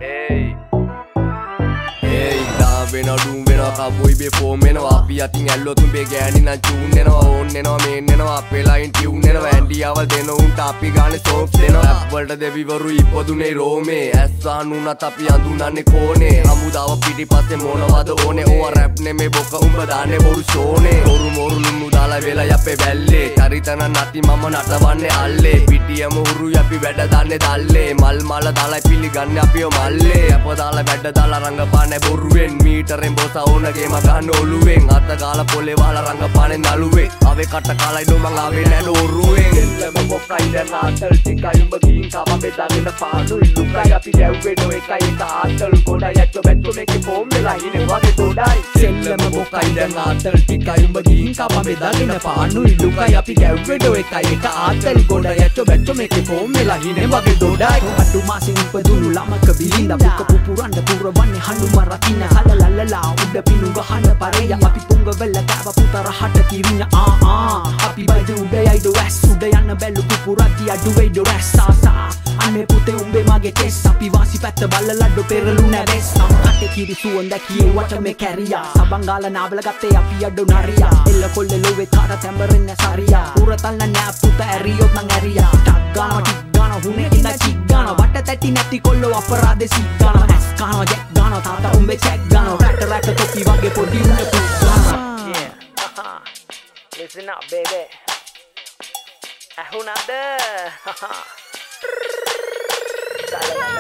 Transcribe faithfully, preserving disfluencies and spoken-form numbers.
Hey Hey da vena doom vena kaboy be form vena අපි අතින් ඇල්ලොතුන් බේ ගෑණි නම් චූන් වෙනවා ඕන් වෙනවා මේන් වෙනවා අපේ ලයින් ටියුන් වෙනවා ඇන්ඩියාවල් දෙන උන්ට අපි ගානේ සෝෆ්ට් දෙනවා රැප් වලට දෙවිවරු ඉපදුනේ රෝමේ ඇස්සාන් උනත් අපි අඳුනන්නේ කෝනේ හමුදාව පිටිපස්සේ මොනවද ඕනේ ඕවා රැප් නෙමේ බොක උඹ දාන්නේ බොරු ෂෝනේ තොරු මොරු ලුණු දාලා වෙලා යපේ වැල්ලේ චරිතන නැති මම නටවන්නේ අල්ලේ පිටියම උරු යපි වැඩ දාන්නේ දල්ලේ මල් මල දාලා පිළිගන්නේ අපිව මල්ලේ අප දාලා වැඩ දාලා රංගපාන්නේ බොරුවෙන් මීටරෙන් බොස ඕනගේ මගන්න ඔළුවෙන් අත ගාලා පොලේ වහලා රංගපාන්නේ නළුවේ අවේ කට කාලයි නෝ මං ආවේ නෑ නෝරුවෙන් එල්ලම මොකයි දැන් ආතල් ටිකයි උඹ ගින් කම බෙදාගෙන පානුයි ලුකයි අපි දැව්වේ නෝ එකයි එක ආතල් ගොඩයි ඇත්ත බැත්තු මේකේ ෆෝම් වෙලා ඉන්නේ වගේ දොඩයි එල්ලම මොකයි දැන් ආතල් ටිකයි උඹ ගින් කම බෙදාගෙන පානුයි ලුකයි අපි දැව්වේ නෝ එකයි එක ආතල් ගොඩයි ඇත්ත බැත්තු මේකේ ෆෝම් වෙලා ඉන්නේ වගේ දොඩයි අඩු මාසෙ උපදුණු ළමක බිලින්ද බුක පුපුරන්න පුරවන්නේ හඬු මරකින්න හලලලලා උඩ පිණු ගහන පරේය අපි පුංග වෙල්ල කෑව පුතරහට කිරින්න ආ ආ අපි බයිද උඩ යයිද වැස් උඩ යන්න බැලු පුපුරද්දි අඩු වෙයිද රැස් සාසා අනේ පුතේ උඹේ මගේ කෙස් අපි වාසි පැත්ත බල්ලලඩ පෙරලු නැවෙස් නම් කටේ කිරි සුවඳ කියෙවට මේ කැරියා සබංගාල නාවල ගත්තේ අපි අඩු නරියා එල්ල කොල්ල ලොවේ තාර තැඹරෙන්න සරියා උරතල්න නෑ පුත ඇරියොත් නං ඇරියා ටක් ගාන ටික් ගාන හුනේ ඉඳ චික් ගාන වට තැටි නැති කොල්ලෝ අපරාධේ සික් ගාන ඇස් ගාන ජෙක් ගාන තාතා උඹේ චෙක් ගාන රැට රැට තොපි වගේ පොඩි උන්න පුත් Listen up, baby. Ahunada.